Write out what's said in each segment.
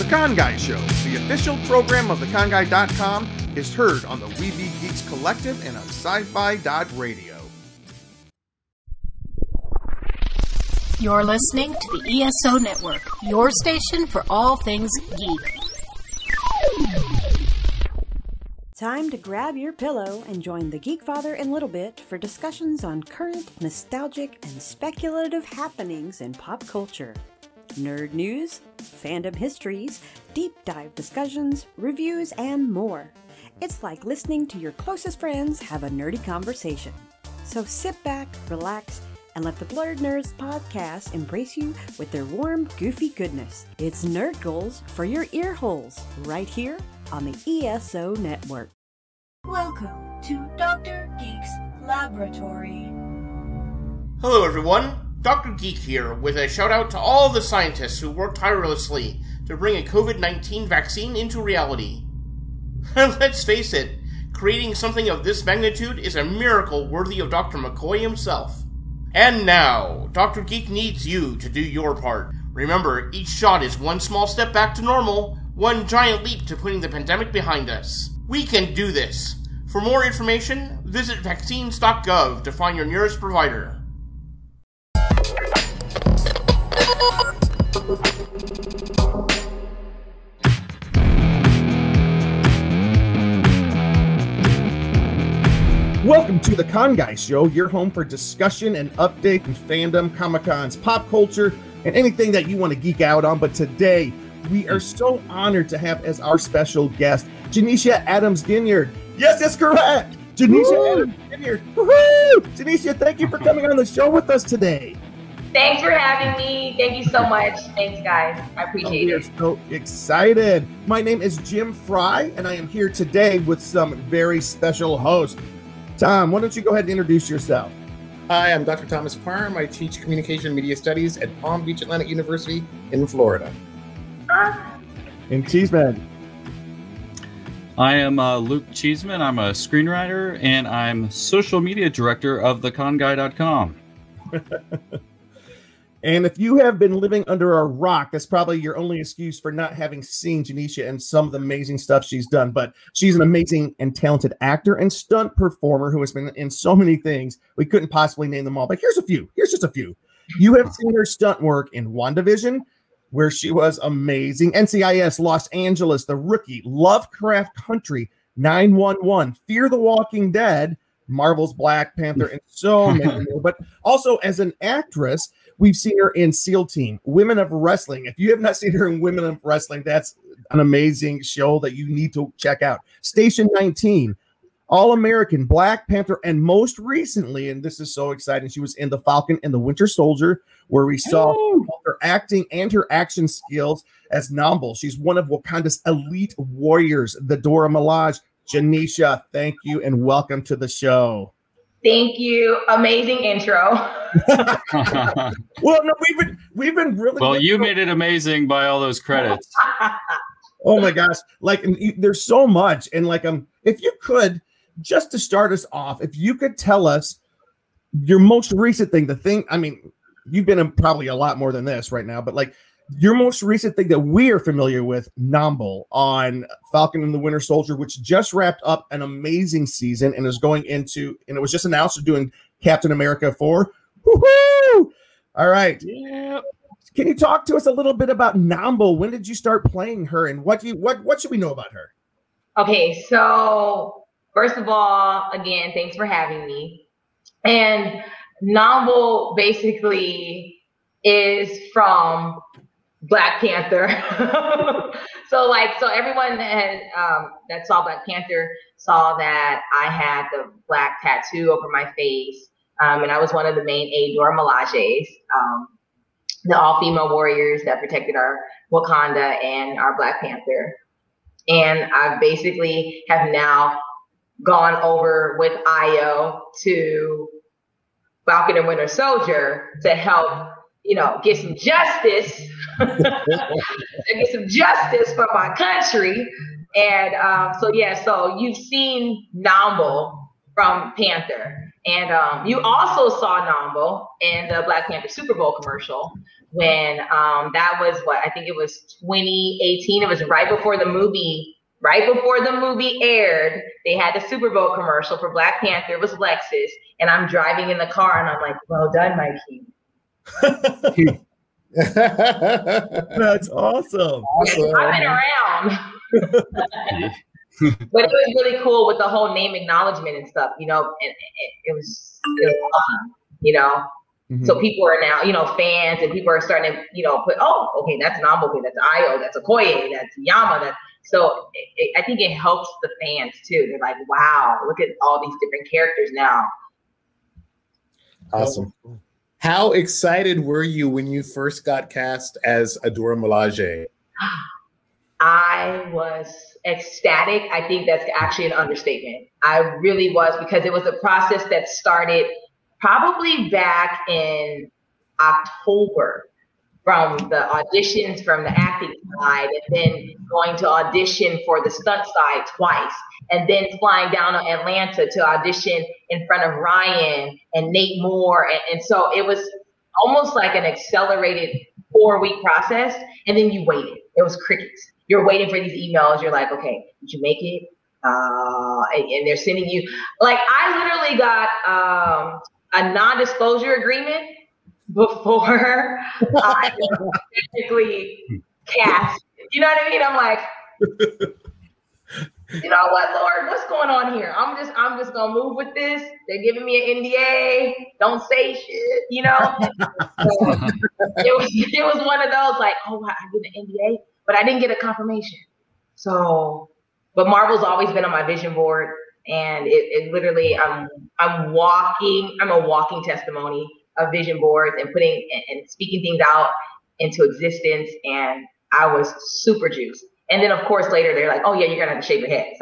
The Con Guy Show, the official program of theconguy.com, is heard on the We Be Geeks Collective and on sci-fi.radio. You're listening to the ESO Network, your station for all things geek. Time to grab your pillow and join the Geek Father and Little Bit for discussions on current, nostalgic, and speculative happenings in pop culture. Nerd news, fandom histories, deep dive discussions, reviews, and more. It's like listening to your closest friends have a nerdy conversation. So sit back, relax, and let the Blurred Nerds podcast embrace you with their warm, goofy goodness. It's Nerd Goals for your ear holes, right here on the ESO Network. Welcome to Dr. Geek's Laboratory. Hello everyone, Dr. Geek here with a shout out to all the scientists who worked tirelessly to bring a COVID-19 vaccine into reality. Let's face it, creating something of this magnitude is a miracle worthy of Dr. McCoy himself. And now, Dr. Geek needs you to do your part. Remember, each shot is one small step back to normal, one giant leap to putting the pandemic behind us. We can do this. For more information, visit vaccines.gov to find your nearest provider. Welcome to The Con Guy Show, your home for discussion and update in fandom, Comic-Cons, pop culture, and anything that you want to geek out on. But today, we are so honored to have as our special guest, Janecia Adams-Ginyard. Yes, that's correct! Janecia Adams-Ginyard. Woohoo! Janecia, thank you for coming on the show with us today. Thanks for having me. Thank you so much. Thanks, guys. I appreciate it. We're so excited. My name is Jim Fry, and I am here today with some very special hosts. Tom, why don't you go ahead and introduce yourself? Hi, I'm Dr. Thomas Parham. I teach Communication and Media Studies at Palm Beach Atlantic University in Florida. And Cheeseman. I am Luke Cheeseman. I'm a screenwriter, and I'm social media director of theconguy.com. And if you have been living under a rock, that's probably your only excuse for not having seen Janecia and some of the amazing stuff she's done. But she's an amazing and talented actor and stunt performer who has been in so many things. We couldn't possibly name them all, but here's a few. Here's just a few. You have seen her stunt work in WandaVision, where she was amazing. NCIS, Los Angeles, The Rookie, Lovecraft Country, 911, Fear the Walking Dead, Marvel's Black Panther, and so many more. But also as an actress, we've seen her in SEAL Team, Women of Wrestling. If you have not seen her in Women of Wrestling, that's an amazing show that you need to check out. Station 19, All-American, Black Panther, and most recently, and this is so exciting, she was in The Falcon and the Winter Soldier, where we saw her acting and her action skills as Namble. She's one of Wakanda's elite warriors, the Dora Milaje. Janecia, thank you and welcome to the show. Thank you. Amazing intro. Well, no, we've been really well. You made it amazing by all those credits. Oh my gosh! Like, there's so much, and like, if you could, just to start us off, if you could tell us your most recent thing, the thing. I mean, you've been in probably a lot more than this right now, but like your most recent thing that we are familiar with, Namble on Falcon and the Winter Soldier, which just wrapped up an amazing season and is going into, and it was just announced they're doing Captain America 4. Woohoo! All right. Yeah. Can you talk to us a little bit about Namble? When did you start playing her, and what should we know about her? Okay, so first of all, again, thanks for having me. And Namble basically is from Black Panther. So everyone that has that saw Black Panther saw that I had the black tattoo over my face, and I was one of the main Dora Milajes, the all-female warriors that protected our Wakanda and our Black Panther. And I basically have now gone over with Ayo to Falcon and Winter Soldier to help, get some justice, get some justice for my country. And so you've seen Namble from Panther. And you also saw Nambo in the Black Panther Super Bowl commercial when that was I think it was 2018. It was right before the movie aired. They had the Super Bowl commercial for Black Panther. It was Lexus, and I'm driving in the car, and I'm like, "Well done, my king." That's awesome. I've been around. But it was really cool with the whole name acknowledgement and stuff, and it was awesome, Mm-hmm. So people are now, fans, and people are starting to, put, oh, okay, that's Nambo, okay, that's Ayo, that's Okoye, that's Yama. So I think it helps the fans too. They're like, wow, look at all these different characters now. Awesome. How excited were you when you first got cast as Adora Milaje? I was ecstatic. I think that's actually an understatement. I really was, because it was a process that started probably back in October, from the auditions from the acting side, and then going to audition for the stunt side twice, and then flying down to Atlanta to audition in front of Ryan and Nate Moore. And so it was almost like an accelerated 4-week process. And then you waited. It was crickets. You're waiting for these emails. You're like, okay, did you make it? And they're sending you, like, I literally got a non-disclosure agreement before I was technically cast. You know what I mean? I'm like, you know what, Lord, what's going on here? I'm just gonna move with this. They're giving me an NDA. Don't say shit, So it was one of those, like, oh, I did an NDA, but I didn't get a confirmation. So, but Marvel's always been on my vision board, and it literally, I'm a walking testimony of vision boards and putting and speaking things out into existence. And I was super juiced. And then, of course, later they're like, oh yeah, you're gonna have to shave your head.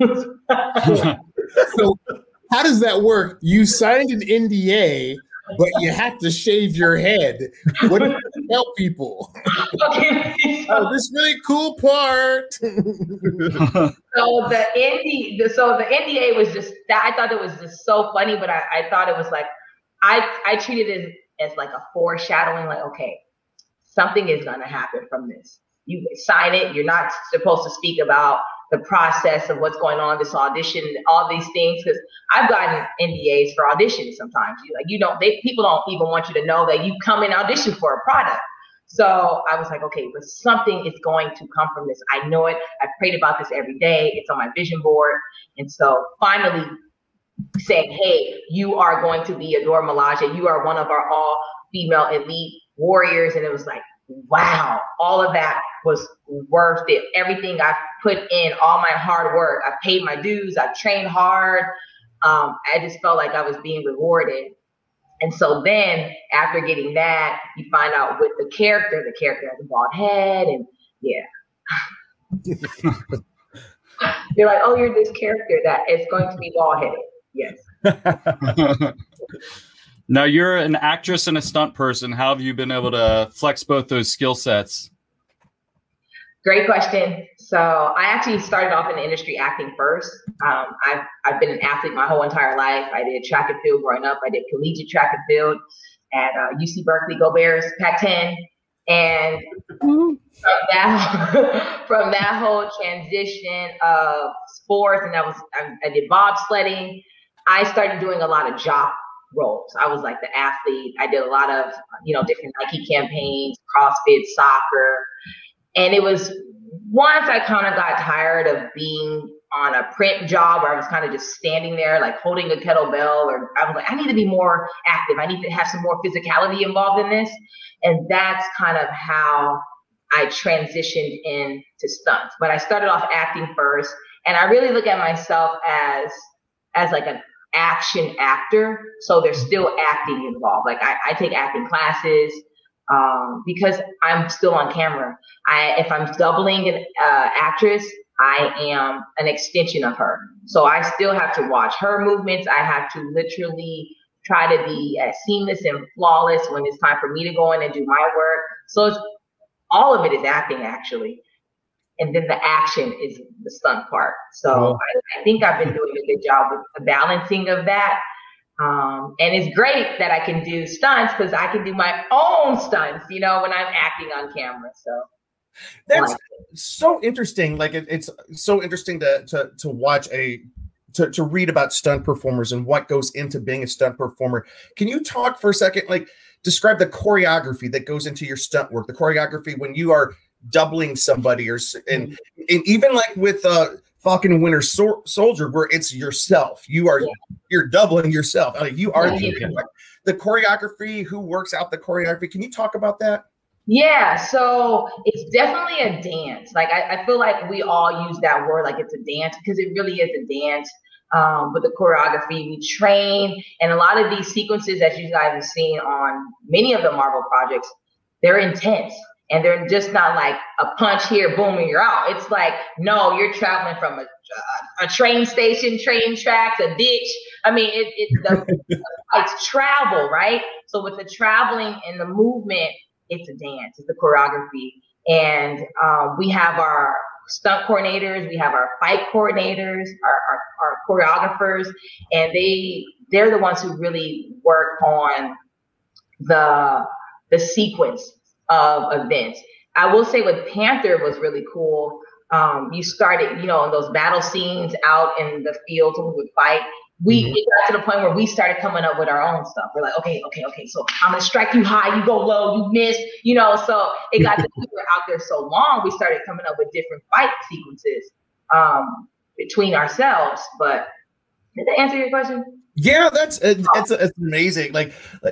So how does that work? You signed an NDA, but you have to shave your head. What do you tell people? Okay, this really cool part. So the NDA was just that. I thought it was just so funny, but I thought it was like, I treated it as like a foreshadowing, like, okay, something is going to happen from this. You sign it. You're not supposed to speak about the process of what's going on, this audition, all these things. Because I've gotten NDAs for auditions sometimes. People don't even want you to know that you come and audition for a product. So I was like, okay, but something is going to come from this. I know it. I prayed about this every day. It's on my vision board. And so finally saying, hey, you are going to be Adora Milaje. You are one of our all-female elite warriors. And it was like, wow, all of that was worth it. Everything I put in, all my hard work, I paid my dues, I trained hard. I just felt like I was being rewarded. And so then after getting that, you find out with the character has a bald head, and yeah. You're like, oh, you're this character that is going to be bald-headed. Yes. Now, you're an actress and a stunt person. How have you been able to flex both those skill sets? Great question. So I actually started off in the industry acting first. I've been an athlete my whole entire life. I did track and field growing up. I did collegiate track and field at UC Berkeley, Go Bears, Pac-10. And from that whole transition of sports, and I did bobsledding, I started doing a lot of job roles. I was like the athlete. I did a lot of, different Nike campaigns, CrossFit, soccer. And it was once I kind of got tired of being on a print job where I was kind of just standing there, like holding a kettlebell, or I was like, I need to be more active. I need to have some more physicality involved in this. And that's kind of how I transitioned into stunts. But I started off acting first, and I really look at myself as like an action actor. So there's still acting involved. Like I take acting classes because I'm still on camera. If I'm doubling an actress, I am an extension of her. So I still have to watch her movements. I have to literally try to be as seamless and flawless when it's time for me to go in and do my work. So all of it is acting, actually. And then the action is the stunt part. So I think I've been doing a good job with the balancing of that. And it's great that I can do stunts because I can do my own stunts, when I'm acting on camera. So that's so interesting. Like it's so interesting to watch to read about stunt performers and what goes into being a stunt performer. Can you talk for a second, like describe the choreography that goes into your stunt work, the choreography when you are doubling somebody and even like with Falcon and Winter Soldier, where it's yourself, you're doubling yourself. You are the choreography, who works out the choreography. Can you talk about that? Yeah, so it's definitely a dance. Like I feel like we all use that word like it's a dance because it really is a dance. With the choreography, we train, and a lot of these sequences that you guys have seen on many of the Marvel projects, they're intense. And they're just not like a punch here, boom, and you're out. It's like, no, you're traveling from a train station, train tracks, a ditch. I mean, the fights travel, right? So with the traveling and the movement, it's a dance, it's the choreography. And we have our stunt coordinators, we have our fight coordinators, our choreographers, and they're the ones who really work on the sequence of events. I will say with Panther was really cool. You started, in those battle scenes out in the field when we would fight. It got to the point where we started coming up with our own stuff. We're like, okay. So I'm gonna strike you high, you go low, you miss, So it got to we were out there so long, we started coming up with different fight sequences between ourselves. But did that answer your question? Yeah, it's amazing. Like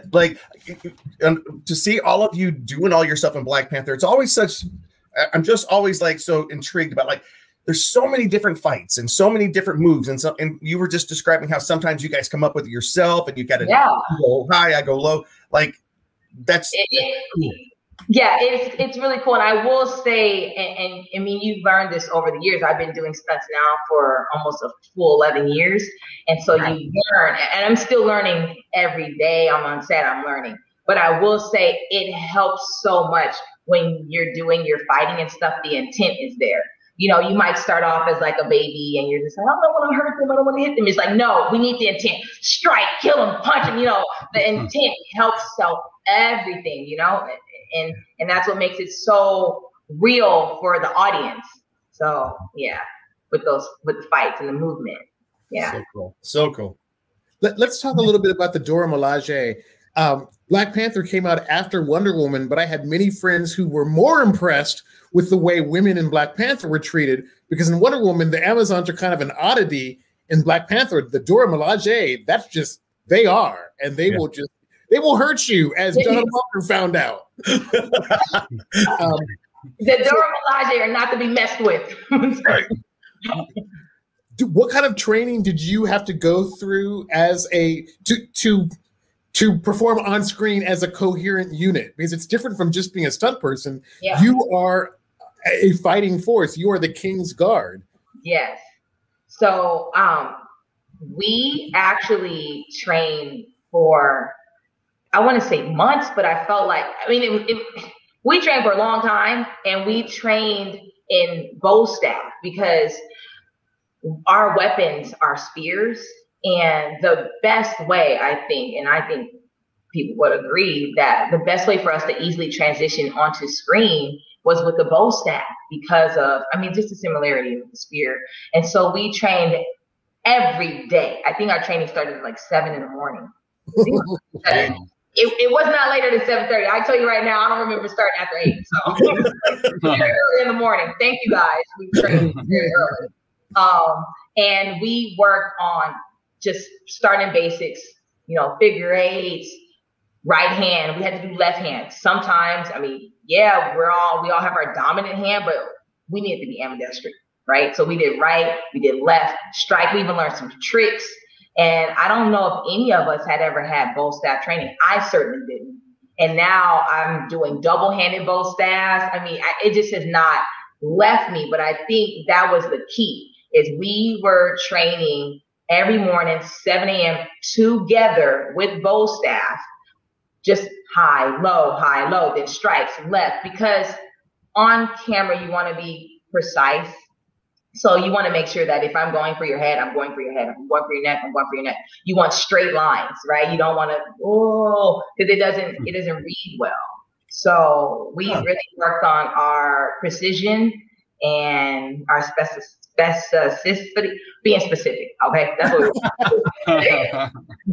to see all of you doing all your stuff in Black Panther. It's always I'm just always like so intrigued about like there's so many different fights and so many different moves, and you were just describing how sometimes you guys come up with it yourself and you got to go high, I go low. Like that's cool. Yeah, it's really cool. And I will say, and I mean, you've learned this over the years. I've been doing stunts now for almost a full 11 years. And so you learn, and I'm still learning every day. I'm on set, I'm learning. But I will say it helps so much when you're doing your fighting and stuff. The intent is there. You might start off as like a baby and you're just like, I don't want to hurt them, I don't want to hit them. It's like, no, we need the intent. Strike, kill them, punch them. The intent helps sell everything, and that's what makes it so real for the audience. So yeah, with the fights and the movement. Yeah. So cool. Let's talk a little bit about the Dora Milaje. Black Panther came out after Wonder Woman, but I had many friends who were more impressed with the way women in Black Panther were treated, because in Wonder Woman, the Amazons are kind of an oddity. In Black Panther, the Dora Milaje, that's just, they are, and they will hurt you, as Donald Walker found out. The Dora Milaje are not to be messed with. Right. What kind of training did you have to go through as to perform on screen as a coherent unit? Because it's different from just being a stunt person. Yeah. You are a fighting force. You are the King's Guard. Yes. So we actually trained for, I want to say months, but I felt like, we trained for a long time, and we trained in bow staff because our weapons are spears. And the best way, I think people would agree, that the best way for us to easily transition onto screen was with the bow staff because of, just the similarity with the spear. And so we trained every day. I think our training started at like 7 in the morning. It was not later than 7:30. I tell you right now, I don't remember starting after 8. So very early in the morning. Thank you guys. We trained very early. And we worked on just starting basics, figure eights, right hand. We had to do left hand. Sometimes, we all have our dominant hand, but we needed to be ambidextrous, right? So we did right, we did left, strike. We even learned some tricks. And I don't know if any of us had ever had bow staff training. I certainly didn't. And now I'm doing double-handed bow staffs. It just has not left me, but I think that was the key, is we were training every morning, 7 a.m. together with bow staff, just high, low, then strikes, left, because on camera, you want to be precise. So you want to make sure that if I'm going for your head, I'm going for your head. If I'm going for your neck, I'm going for your neck. You want straight lines, right? You don't want to, because it doesn't read well. So we really worked on our precision and our specificity, being specific. Okay, that's what we're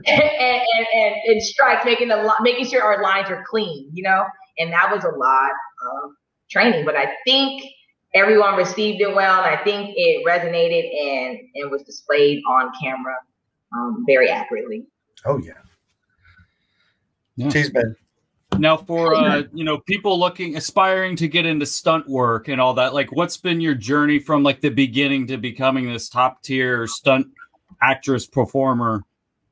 and strikes, making sure our lines are clean, you know. And that was a lot of training, but I think everyone received it well, and I think it resonated and was displayed on camera very accurately. Oh yeah. Cheeseman. Now, for people aspiring to get into stunt work and all that, like, what's been your journey from like the beginning to becoming this top tier stunt actress performer?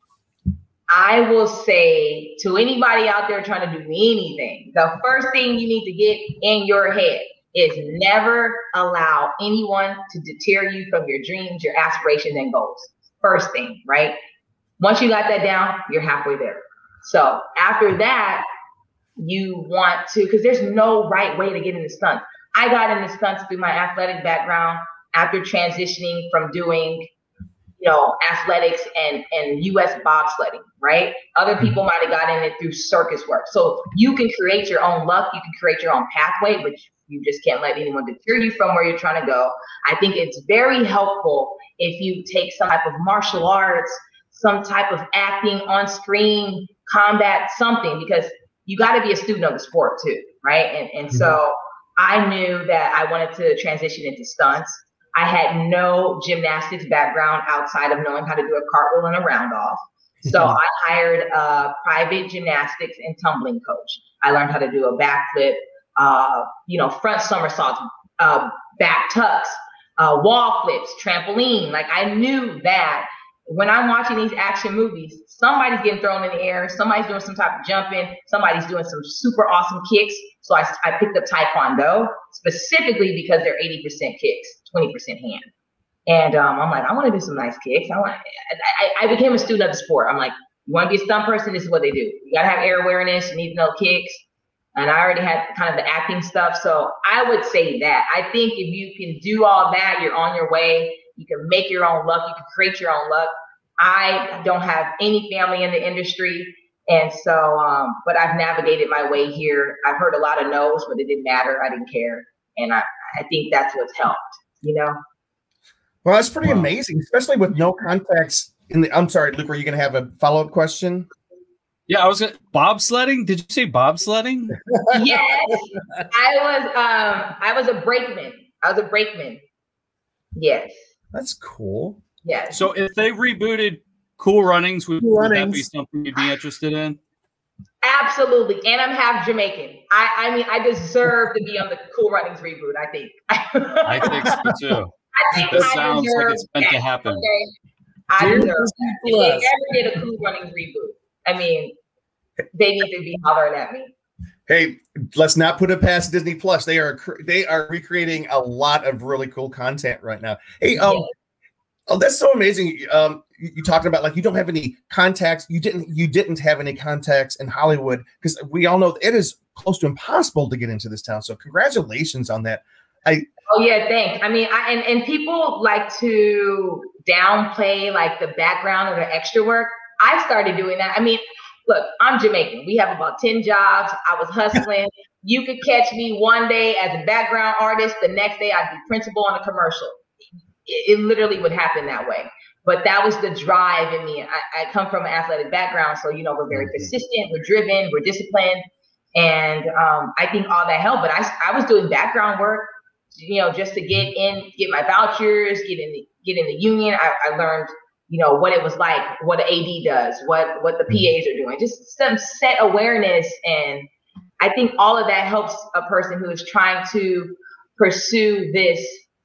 I will say to anybody out there trying to do anything, the first thing you need to get in your head is never allow anyone to deter you from your dreams, your aspirations, and goals. First thing, right? Once you got that down, you're halfway there. So after that, you want to, because there's no right way to get into stunts. I got into stunts through my athletic background after transitioning from doing, athletics and U.S. bobsledding, right? Other people might have gotten it through circus work. So you can create your own luck. You can create your own pathway, but you just can't let anyone deter you from where you're trying to go. I think it's very helpful if you take some type of martial arts, some type of acting on screen, combat, something, because you got to be a student of the sport too, right? And so I knew that I wanted to transition into stunts. I had no gymnastics background outside of knowing how to do a cartwheel and a round off. So I hired a private gymnastics and tumbling coach. I learned how to do a backflip, front somersaults, back tucks, wall flips, trampoline. Like, I knew that when I'm watching these action movies, somebody's getting thrown in the air, somebody's doing some type of jumping, somebody's doing some super awesome kicks. So I picked up Taekwondo specifically because they're 80% kicks, 20% hand. And I'm like, I want to do some nice kicks. I became a student of the sport. I'm like, you want to be a stunt person? This is what they do. You got to have air awareness. You need to know kicks. And I already had kind of the acting stuff. So I would say that. I think if you can do all that, you're on your way. You can make your own luck. You can create your own luck. I don't have any family in the industry. And so, but I've navigated my way here. I've heard a lot of no's, but it didn't matter. I didn't care. And I think that's what's helped, Well, that's pretty amazing, especially with no contacts in the. I'm sorry, Luke, were you going to have a follow-up question? Yeah, I was bobsledding. Did you say bobsledding? Yes, I was a brakeman. Yes. That's cool. Yes. So if they rebooted Cool Runnings, would that be something you'd be interested in? Absolutely. And I'm half Jamaican. I mean, I deserve to be on the Cool Runnings reboot, I think. I think so too. That sounds like it's meant to happen. Okay? I deserve that. If they ever did a Cool Runnings reboot, I mean, they need to be hollering at me. Hey, let's not put it past Disney Plus. They are recreating a lot of really cool content right now. Hey, that's so amazing. You talking about, like, you don't have any contacts. You didn't have any contacts in Hollywood, because we all know it is close to impossible to get into this town. So congratulations on that. Oh yeah, thanks. I mean, and people like to downplay like the background or the extra work. I started doing that. I mean, look, I'm Jamaican. We have about 10 jobs. I was hustling. You could catch me one day as a background artist. The next day I'd be principal on a commercial. It literally would happen that way. But that was the drive in me. I come from an athletic background. So, we're very persistent. We're driven. We're disciplined. And I think all that helped. But I was doing background work, just to get my vouchers, get in the union. I learned, what it was like, what an AD does, what the PAs are doing, just some set awareness. And I think all of that helps a person who is trying to pursue this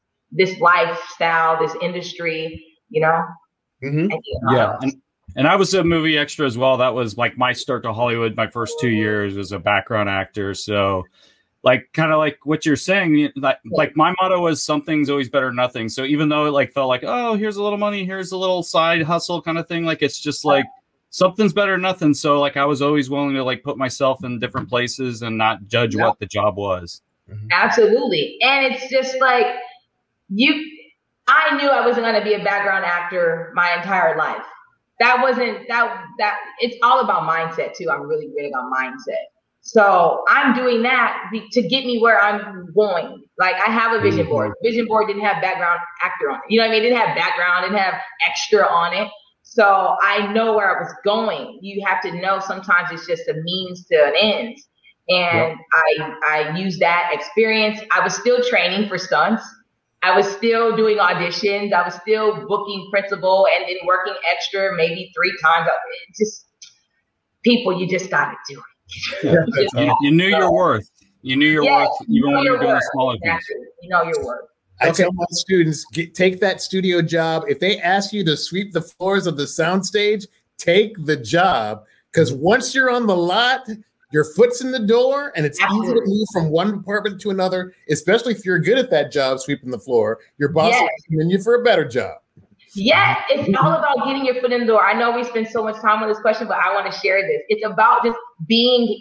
lifestyle, this industry, Mm-hmm. Yeah. And I was a movie extra as well. That was like my start to Hollywood. My first 2 years as a background actor. So like, kind of like what you're saying, like my motto was something's always better than nothing. So even though it like felt like, oh, here's a little money, here's a little side hustle kind of thing. Like, it's just like something's better than nothing. So like, I was always willing to like put myself in different places and not judge what the job was. Absolutely. And it's just like I knew I wasn't going to be a background actor my entire life. That wasn't that it's all about mindset too. I'm really big on mindset. So I'm doing that to get me where I'm going. Like I have a vision board. Vision board didn't have background actor on it. You know what I mean? It didn't have background, didn't have extra on it. So I know where I was going. You have to know sometimes it's just a means to an end. And I used that experience. I was still training for stunts. I was still doing auditions. I was still booking principal and then working extra maybe 3 times. Just people, you just got to do it. You knew your worth. You knew your worth even when you were doing the smaller things. You know your worth. I tell my students, take that studio job. If they ask you to sweep the floors of the soundstage, take the job. Because once you're on the lot, your foot's in the door, and it's easy to move from one department to another, especially if you're good at that job, sweeping the floor. Your boss will recommend you for a better job. Yeah, it's all about getting your foot in the door. I know we spend so much time on this question, but I want to share this. It's about just being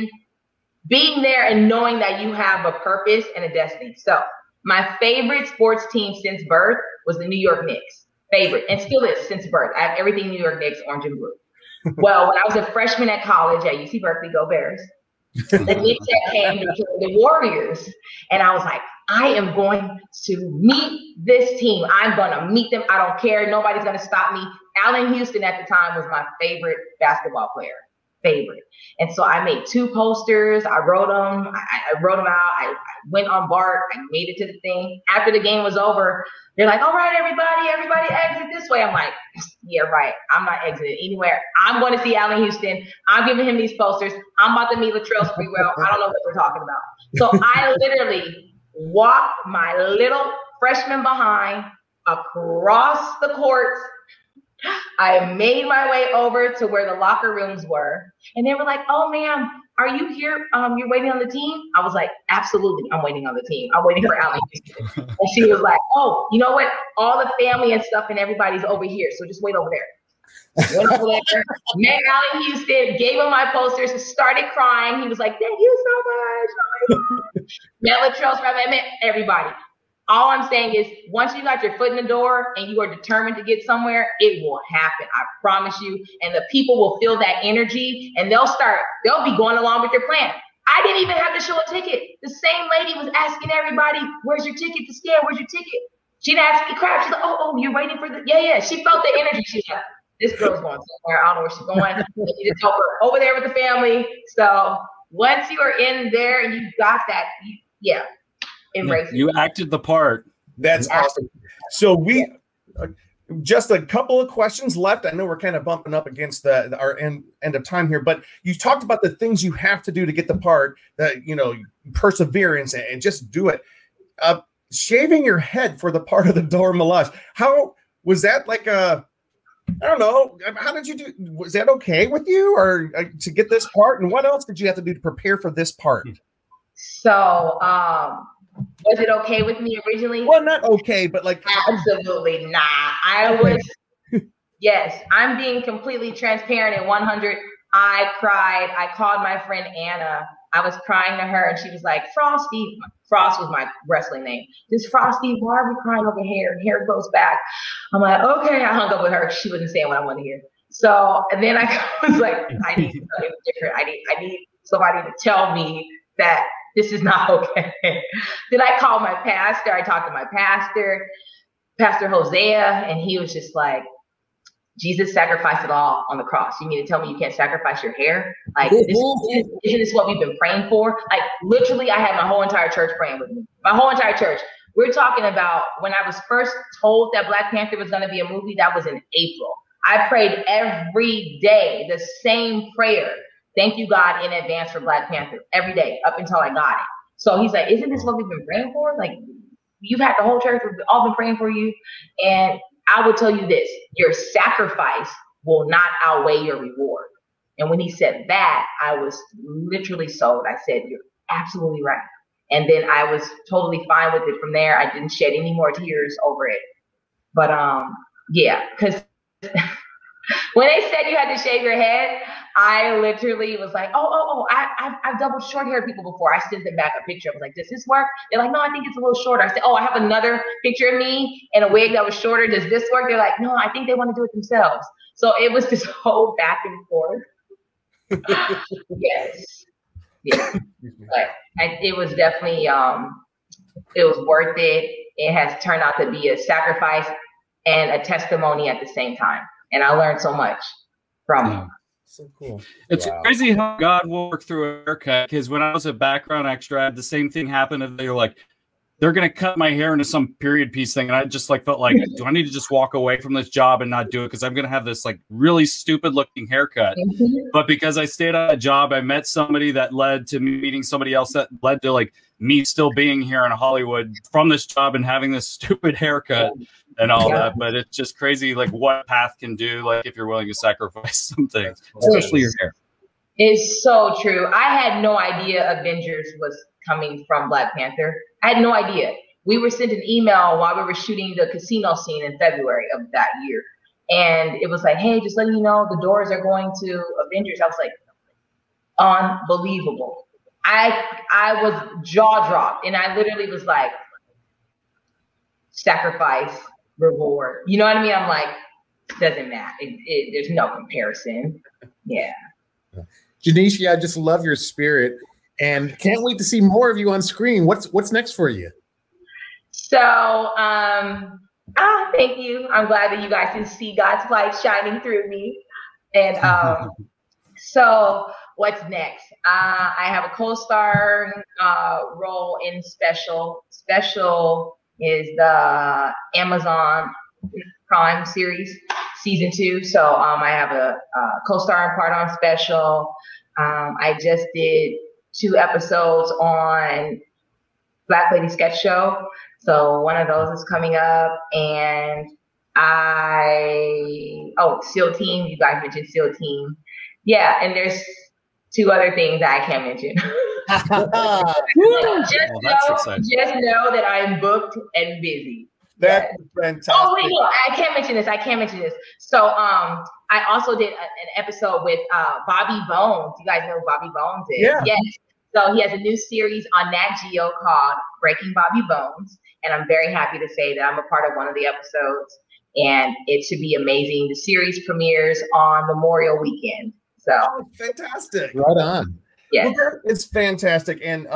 there and knowing that you have a purpose and a destiny. So my favorite sports team since birth was the New York Knicks. Favorite, and still is since birth. I have everything New York Knicks, orange and blue. Well, when I was a freshman at college at UC Berkeley, go Bears, the Knicks came to kill the Warriors. And I was like, I am going to meet this team. I'm going to meet them. I don't care. Nobody's going to stop me. Allen Houston at the time was my favorite basketball player. Favorite. And so I made 2 posters. I wrote them. I wrote them out. I went on BART. I made it to the thing. After the game was over, they're like, all right, everybody exit this way. I'm like, yeah, right. I'm not exiting anywhere. I'm going to see Allen Houston. I'm giving him these posters. I'm about to meet Latrell Sprewell. I don't know what we're talking about. So I literally walked my little freshman behind across the court. I made my way over to where the locker rooms were. And they were like, oh, ma'am, are you here? You're waiting on the team? I was like, absolutely. I'm waiting on the team. I'm waiting for Allen Houston. And she was like, oh, you know what? All the family and stuff and everybody's over here. So just wait over there. Went over there, met Allen Houston, gave him my posters, started crying. He was like, thank you so much. Met Latrell, I met everybody. All I'm saying is once you got your foot in the door and you are determined to get somewhere, it will happen. I promise you. And the people will feel that energy and they'll be going along with your plan. I didn't even have to show a ticket. The same lady was asking everybody, where's your ticket to scan? Where's your ticket? She didn't ask me crap. She's like, oh, you're waiting for the, yeah. She felt the energy. She's like, this girl's going somewhere. I don't know where she's going. You just help her over there with the family. So once you are in there and you got that, embrace it. You acted the part. That's awesome. So we just a couple of questions left. I know we're kind of bumping up against our end of time here, but you talked about the things you have to do to get the part, that perseverance and just do it. Shaving your head for the part of the Dora Milaje. How was that? Like I don't know. How did you do? Was that okay with you, or to get this part? And what else did you have to do to prepare for this part? So, was it okay with me originally? Well, not okay, but like absolutely not. I was. Yes, I'm being completely transparent and 100. I cried. I called my friend Anna. I was crying to her, and she was like, "Frosty." Frost was my wrestling name. Just Frosty, why are we crying over hair? Hair grows back. I'm like, okay. I hung up with her. She wasn't saying what I wanted to hear. So, and then I was like, I need something different. I need somebody to tell me that this is not okay. Then I called my pastor. I talked to my pastor, Pastor Hosea, and he was just like, Jesus sacrificed it all on the cross. You mean to tell me you can't sacrifice your hair? Like, isn't this what we've been praying for? Like, literally, I had my whole entire church praying with me. My whole entire church. We're talking about when I was first told that Black Panther was going to be a movie, that was in April. I prayed every day, the same prayer. Thank you, God, in advance for Black Panther every day up until I got it. So he's like, isn't this what we've been praying for? Like, you've had the whole church, we've all been praying for you. And I will tell you this, your sacrifice will not outweigh your reward. And when he said that, I was literally sold. I said, you're absolutely right. And then I was totally fine with it from there. I didn't shed any more tears over it. But yeah, because When they said you had to shave your head, I literally was like, I've doubled short haired people before. I sent them back a picture. I was like, does this work? They're like, no, I think it's a little shorter. I said, I have another picture of me in a wig that was shorter. Does this work? They're like, no, I think they want to do it themselves. So it was this whole back and forth. Yes. Yeah. But it was definitely, it was worth it. It has turned out to be a sacrifice and a testimony at the same time. And I learned so much from it. So cool. It's crazy how God will work through a haircut, because when I was a background extra, I had the same thing happen. And they were like, they're going to cut my hair into some period piece thing. And I just like felt like, do I need to just walk away from this job and not do it? Because I'm going to have this like really stupid looking haircut. But because I stayed on a job, I met somebody that led to me meeting somebody else that led to like me still being here in Hollywood from this job and having this stupid haircut and all that. But it's just crazy like what path can do, like if you're willing to sacrifice some things, especially your hair. It's so true. I had no idea Avengers was coming from Black Panther. I had no idea. We were sent an email while we were shooting the casino scene in February of that year. And it was like, hey, just letting you know the doors are going to Avengers. I was like, unbelievable. I was jaw dropped. And I literally was like, sacrifice, reward. You know what I mean? I'm like, doesn't matter. There's no comparison. Yeah. Janisha, I just love your spirit and can't wait to see more of you on screen. What's next for you? So, thank you. I'm glad that you guys can see God's light shining through me. And so what's next? I have a co-star role in Special. Special is the Amazon Prime series, season 2. So I have a co-star part on Special. I just did 2 episodes on Black Lady Sketch Show. So one of those is coming up. And SEAL Team. You guys mentioned SEAL Team. Yeah, and there's 2 other things that I can't mention. Just know that I'm booked and busy. That's fantastic. Oh wait, no, I can't mention this. So I also did an episode with Bobby Bones. You guys know who Bobby Bones is? Yeah. Yes. So he has a new series on Nat Geo called Breaking Bobby Bones. And I'm very happy to say that I'm a part of one of the episodes. And it should be amazing. The series premieres on Memorial Weekend. So fantastic. Right on. Yeah. Well, it's fantastic. And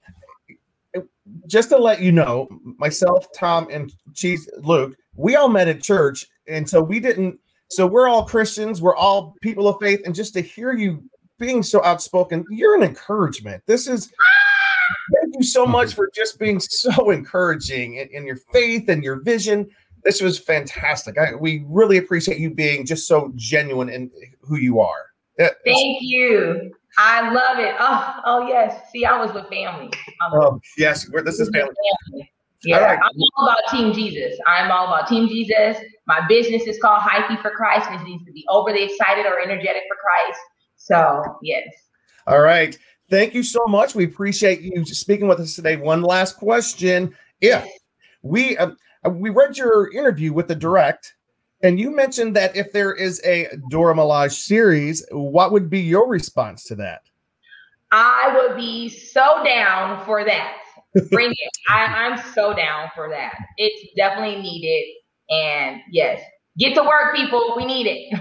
just to let you know, myself, Tom, and Luke, we all met at church. And so we're all Christians. We're all people of faith. And just to hear you being so outspoken, you're an encouragement. Thank you so much for just being so encouraging in your faith and your vision. This was fantastic. We really appreciate you being just so genuine in who you are. Thank you. I love it. Oh yes. See, I was with family. Yes, this is family. Yeah, right. I'm all about Team Jesus. My business is called Hyphy for Christ, which means to be overly excited or energetic for Christ. So, yes. All right. Thank you so much. We appreciate you speaking with us today. One last question. If we read your interview with the Direct, and you mentioned that if there is a Dora Milaje series, what would be your response to that? I would be so down for that. Bring it. I'm so down for that. It's definitely needed. And yes, get to work, people. We need it.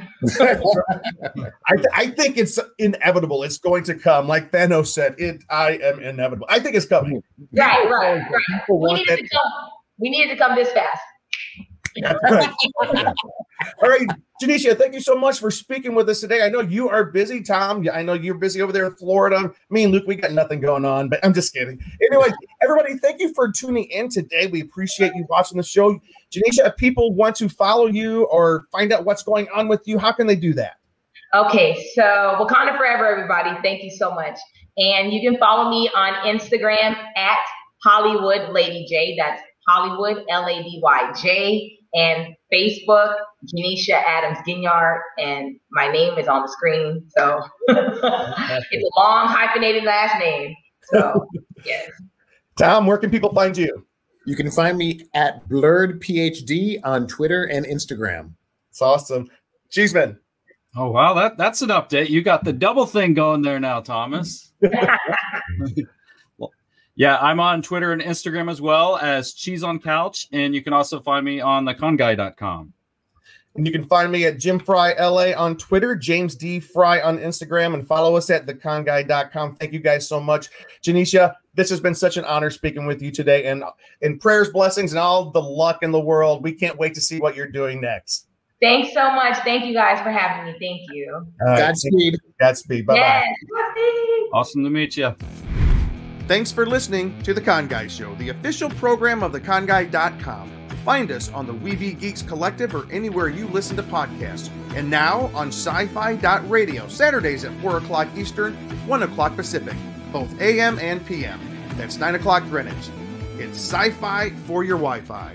I think it's inevitable. It's going to come. Like Thanos said, I am inevitable. I think it's coming. Right. We need it to come this fast. Right. All right, Janisha, thank you so much for speaking with us today. I know you are busy, Tom. I know you're busy over there in Florida. Me and Luke, we got nothing going on, but I'm just kidding. Anyway, everybody, thank you for tuning in today. We appreciate you watching the show. Janisha, if people want to follow you or find out what's going on with you, how can they do that? Okay, so Wakanda Forever, everybody. Thank you so much. And you can follow me on Instagram at Hollywood Lady J. That's Hollywood LadyJ. And Facebook, Janisha Adams Ginyard, and my name is on the screen. So it's a long hyphenated last name. So yes. Tom, where can people find you? You can find me at Blurred PhD on Twitter and Instagram. It's awesome. Cheeseman. Oh, wow. That's an update. You got the double thing going there now, Thomas. Well, yeah, I'm on Twitter and Instagram as well as Cheese on Couch. And you can also find me on theconguy.com. And you can find me at Jim Fry LA on Twitter, James D. Fry on Instagram, and follow us at theconguy.com. Thank you guys so much. Janisha, this has been such an honor speaking with you today, and prayers, blessings, and all the luck in the world. We can't wait to see what you're doing next. Thanks so much. Thank you guys for having me. Thank you. Godspeed. Godspeed. Bye-bye. Yes. Godspeed. Awesome to meet you. Thanks for listening to The Con Guy Show, the official program of theconguy.com. Find us on the WeVe Geeks Collective or anywhere you listen to podcasts. And now on sci-fi.radio, Saturdays at 4 o'clock Eastern, 1 o'clock Pacific, both AM and PM. That's 9 o'clock Greenwich. It's sci-fi for your Wi-Fi.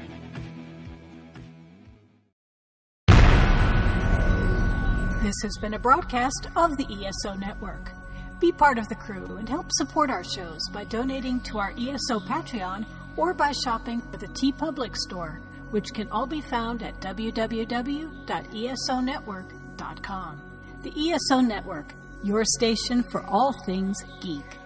This has been a broadcast of the ESO Network. Be part of the crew and help support our shows by donating to our ESO Patreon or by shopping at the TeePublic store, which can all be found at www.esonetwork.com. The ESO Network, your station for all things geek.